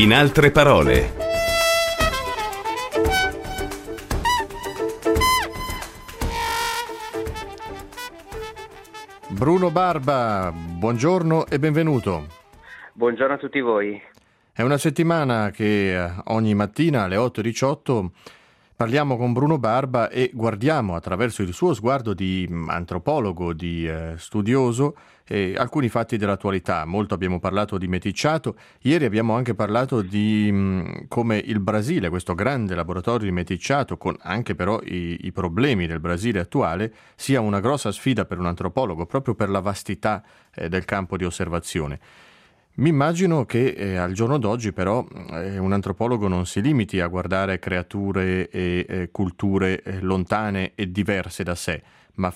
In altre parole. Bruno Barba, buongiorno e benvenuto. Buongiorno a tutti voi. È una settimana che ogni mattina alle 8:18 parliamo con Bruno Barba e guardiamo attraverso il suo sguardo di antropologo, di studioso, alcuni fatti dell'attualità. Molto abbiamo parlato di meticciato, ieri abbiamo anche parlato di come il Brasile, questo grande laboratorio di meticciato, con anche però i problemi del Brasile attuale, sia una grossa sfida per un antropologo, proprio per la vastità del campo di osservazione. Mi immagino che al giorno d'oggi però un antropologo non si limiti a guardare creature e culture lontane e diverse da sé, ma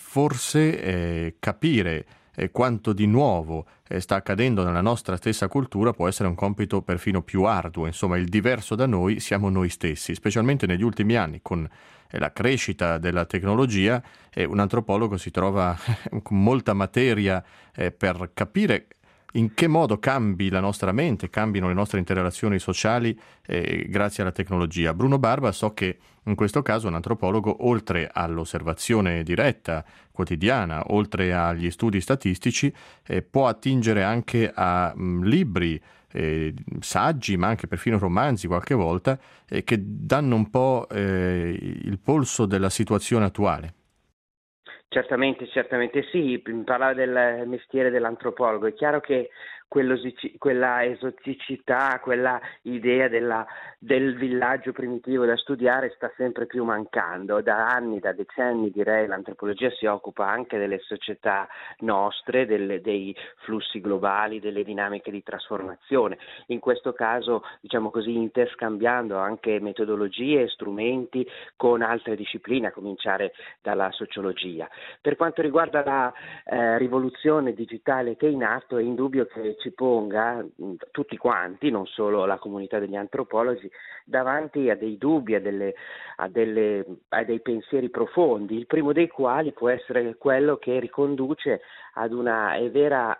forse capire quanto di nuovo sta accadendo nella nostra stessa cultura può essere un compito perfino più arduo. Insomma, il diverso da noi siamo noi stessi, specialmente negli ultimi anni con la crescita della tecnologia. Un antropologo si trova con molta materia per capire in che modo cambi la nostra mente, cambino le nostre interazioni sociali grazie alla tecnologia. Bruno Barba, so che in questo caso un antropologo, oltre all'osservazione diretta, quotidiana, oltre agli studi statistici, può attingere anche a libri, saggi, ma anche perfino romanzi qualche volta, che danno un po' il polso della situazione attuale. Certamente sì, parlare del mestiere dell'antropologo. È chiaro che quella esoticità, quella idea del villaggio primitivo da studiare sta sempre più mancando. Da anni, da decenni direi, l'antropologia si occupa anche delle società nostre, dei flussi globali, delle dinamiche di trasformazione. In questo caso, diciamo così, interscambiando anche metodologie e strumenti con altre discipline, a cominciare dalla sociologia. Per quanto riguarda la rivoluzione digitale che è in atto, è indubbio che ci ponga tutti quanti, non solo la comunità degli antropologi, davanti a dei dubbi, a dei pensieri profondi, il primo dei quali può essere quello che riconduce ad una vera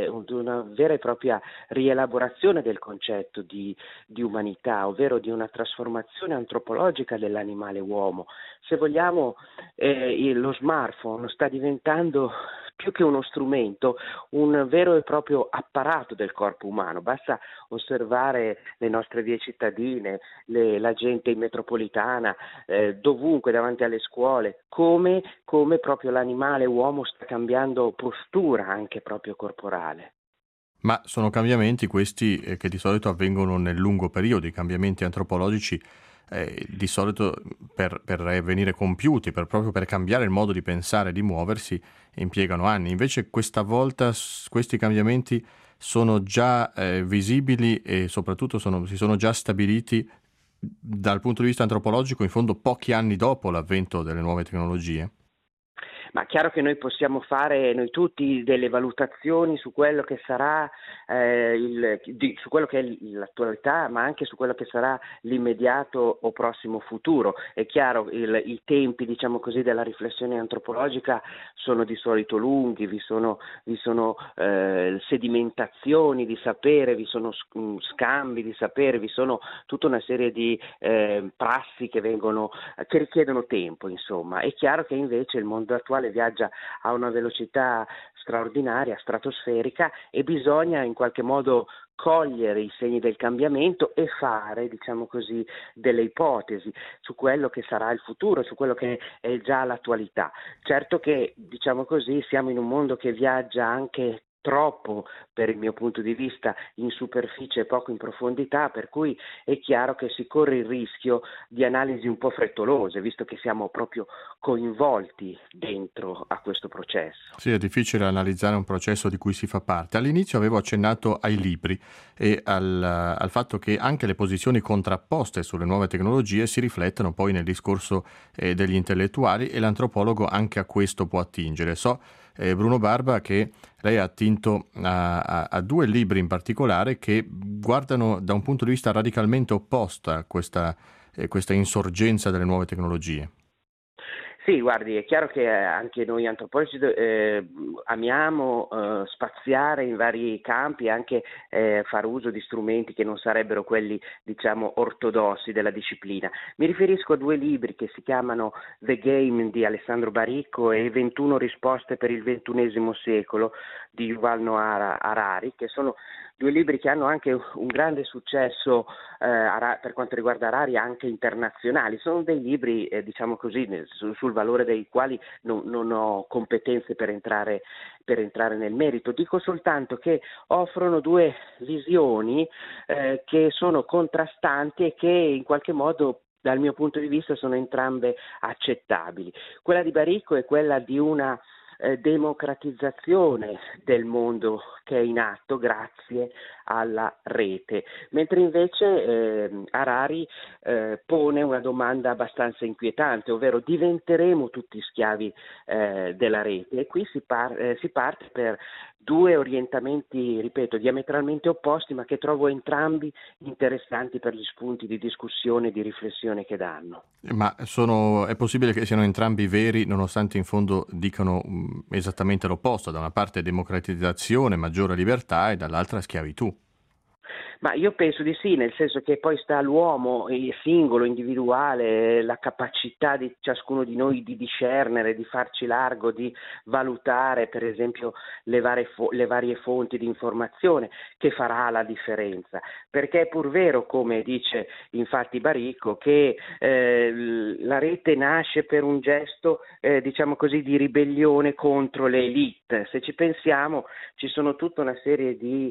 e propria rielaborazione del concetto di umanità, ovvero di una trasformazione antropologica dell'animale uomo. Se vogliamo, lo smartphone sta diventando più che uno strumento, un vero e proprio apparato del corpo umano. Basta osservare le nostre vie cittadine, la gente in metropolitana, dovunque davanti alle scuole, come proprio l'animale uomo sta cambiando postura anche proprio corporale. Ma sono cambiamenti questi che di solito avvengono nel lungo periodo, i cambiamenti antropologici di solito per venire compiuti, proprio per cambiare il modo di pensare e di muoversi, impiegano anni. Invece questa volta questi cambiamenti sono già visibili e soprattutto si sono già stabiliti dal punto di vista antropologico, in fondo pochi anni dopo l'avvento delle nuove tecnologie. Ma chiaro che noi possiamo fare, noi tutti, delle valutazioni su quello che sarà su quello che è l'attualità, ma anche su quello che sarà l'immediato o prossimo futuro. È chiaro, i tempi, diciamo così, della riflessione antropologica sono di solito lunghi, vi sono sedimentazioni di sapere, vi sono scambi di sapere, vi sono tutta una serie di prassi che richiedono tempo, insomma. È chiaro che invece il mondo attuale viaggia a una velocità straordinaria, stratosferica, e bisogna in qualche modo cogliere i segni del cambiamento e fare, diciamo così, delle ipotesi su quello che sarà il futuro, su quello che è già l'attualità. Certo che, diciamo così, siamo in un mondo che viaggia anche troppo, per il mio punto di vista, in superficie e poco in profondità, per cui è chiaro che si corre il rischio di analisi un po' frettolose, visto che siamo proprio coinvolti dentro a questo processo. Sì, è difficile analizzare un processo di cui si fa parte. All'inizio avevo accennato ai libri e al fatto che anche le posizioni contrapposte sulle nuove tecnologie si riflettono poi nel discorso degli intellettuali, e l'antropologo anche a questo può attingere. So, Bruno Barba, che lei ha attinto a due libri in particolare che guardano da un punto di vista radicalmente opposto a questa insorgenza delle nuove tecnologie. Sì, guardi, è chiaro che anche noi antropologi amiamo spaziare in vari campi e anche fare uso di strumenti che non sarebbero quelli, diciamo, ortodossi della disciplina. Mi riferisco a due libri che si chiamano The Game di Alessandro Baricco e 21 risposte per il XXI secolo di Yuval Noah Harari, che sono due libri che hanno anche un grande successo per quanto riguarda Harari anche internazionali. Sono dei libri, diciamo così, sul valore dei quali non ho competenze per entrare nel merito. Dico soltanto che offrono due visioni che sono contrastanti e che in qualche modo dal mio punto di vista sono entrambe accettabili. Quella di Baricco è quella di una democratizzazione del mondo che è in atto grazie alla rete, mentre invece Harari pone una domanda abbastanza inquietante, ovvero diventeremo tutti schiavi della rete? E qui si parte per due orientamenti, ripeto, diametralmente opposti, ma che trovo entrambi interessanti per gli spunti di discussione e di riflessione che danno. Ma è possibile che siano entrambi veri, nonostante in fondo dicano esattamente l'opposto, da una parte democratizzazione, maggiore libertà e dall'altra schiavitù? Ma io penso di sì, nel senso che poi sta all'uomo, il singolo, individuale, la capacità di ciascuno di noi di discernere, di farci largo, di valutare per esempio le varie fonti di informazione che farà la differenza. Perché è pur vero, come dice infatti Baricco, che la rete nasce per un gesto, diciamo così, di ribellione contro le elite. Se ci pensiamo, ci sono tutta una serie di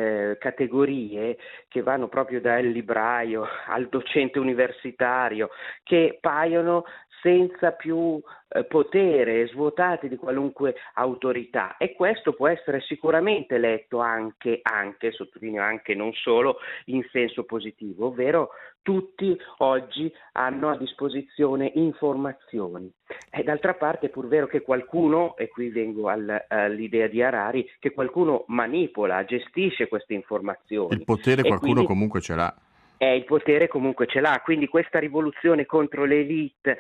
categorie che vanno proprio dal libraio al docente universitario, che paiono senza più potere, svuotati di qualunque autorità, e questo può essere sicuramente letto anche, sottolineo anche, non solo in senso positivo, ovvero tutti oggi hanno a disposizione informazioni. E d'altra parte è pur vero che qualcuno, e qui vengo all'idea di Harari, che qualcuno manipola, gestisce queste informazioni. Il potere e qualcuno quindi comunque ce l'ha. il potere comunque ce l'ha, quindi questa rivoluzione contro le elite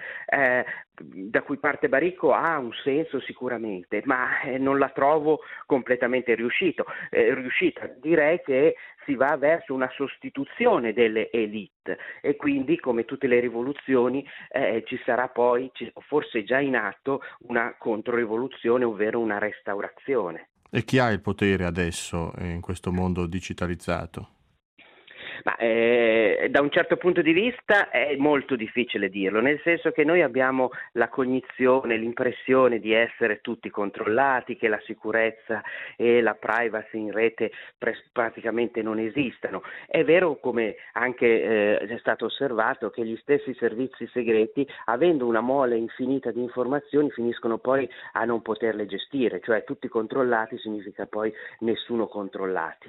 da cui parte Baricco ha un senso sicuramente, ma non la trovo completamente riuscita. Direi che si va verso una sostituzione delle elite e quindi, come tutte le rivoluzioni, ci sarà poi, forse già in atto, una controrivoluzione, ovvero una restaurazione. E chi ha il potere adesso in questo mondo digitalizzato? Ma da un certo punto di vista è molto difficile dirlo, nel senso che noi abbiamo la cognizione, l'impressione di essere tutti controllati, che la sicurezza e la privacy in rete praticamente non esistano. È vero, come anche è stato osservato, che gli stessi servizi segreti, avendo una mole infinita di informazioni, finiscono poi a non poterle gestire, cioè tutti controllati significa poi nessuno controllati.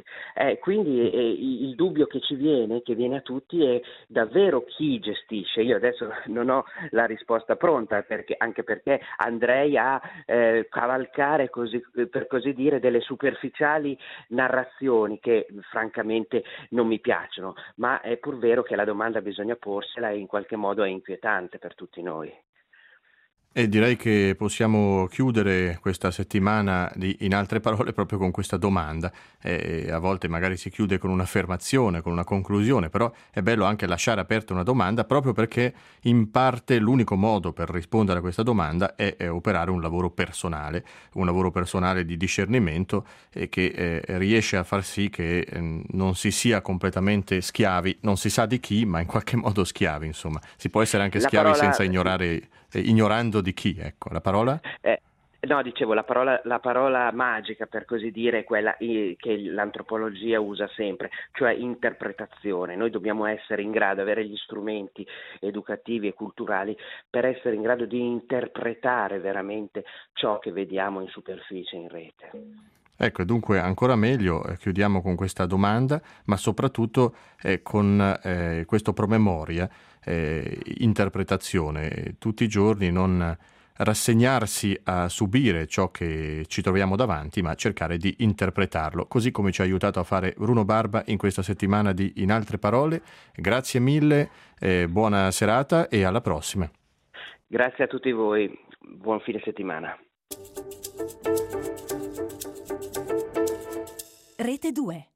Quindi il dubbio che viene a tutti è davvero chi gestisce. Io adesso non ho la risposta pronta, anche perché andrei a cavalcare, per così dire, delle superficiali narrazioni che francamente non mi piacciono, ma è pur vero che la domanda bisogna porsela e in qualche modo è inquietante per tutti noi. E direi che possiamo chiudere questa settimana in altre parole proprio con questa domanda. A volte magari si chiude con un'affermazione, con una conclusione, però è bello anche lasciare aperta una domanda, proprio perché in parte l'unico modo per rispondere a questa domanda è operare un lavoro personale di discernimento che riesce a far sì che non si sia completamente schiavi, non si sa di chi, ma in qualche modo schiavi, insomma. Si può essere anche schiavi senza ignorando di chi, ecco, la parola? No, dicevo, la parola magica, per così dire, è quella che l'antropologia usa sempre, cioè interpretazione. Noi dobbiamo essere in grado, avere gli strumenti educativi e culturali per essere in grado di interpretare veramente ciò che vediamo in superficie, in rete. Ecco, dunque ancora meglio, chiudiamo con questa domanda, ma soprattutto con questo promemoria, interpretazione, tutti i giorni non rassegnarsi a subire ciò che ci troviamo davanti, ma cercare di interpretarlo, così come ci ha aiutato a fare Bruno Barba in questa settimana di In Altre Parole. Grazie mille, buona serata e alla prossima. Grazie a tutti voi, buon fine settimana. Rete 2.